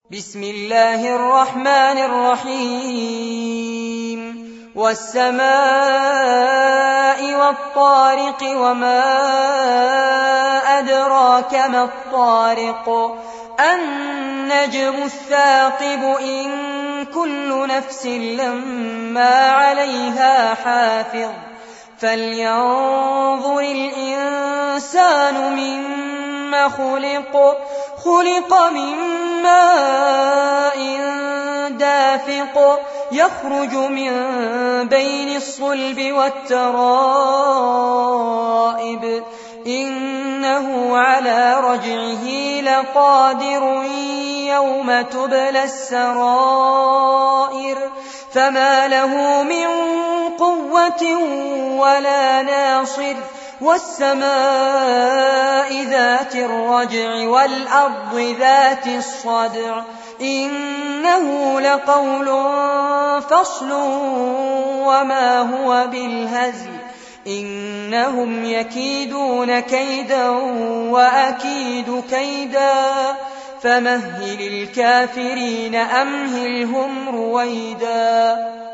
بسم الله الرحمن الرحيم والسماء والطارق وما أدراك ما الطارق النجم الثاقب إن كل نفس لما عليها حافظ فلينظر الإنسان مما خلق من ماء دافق يخرج من بين الصلب والترائب إنه على رجعه لقادر يوم تبلى السرائر فما له من قوة ولا ناصر والسماء ذات الرجع والأرض ذات الصدع إنه لقول فصل وما هو بالهزل إنهم يكيدون كيدا وأكيد كيدا فمهل الكافرين أمهلهم رويدا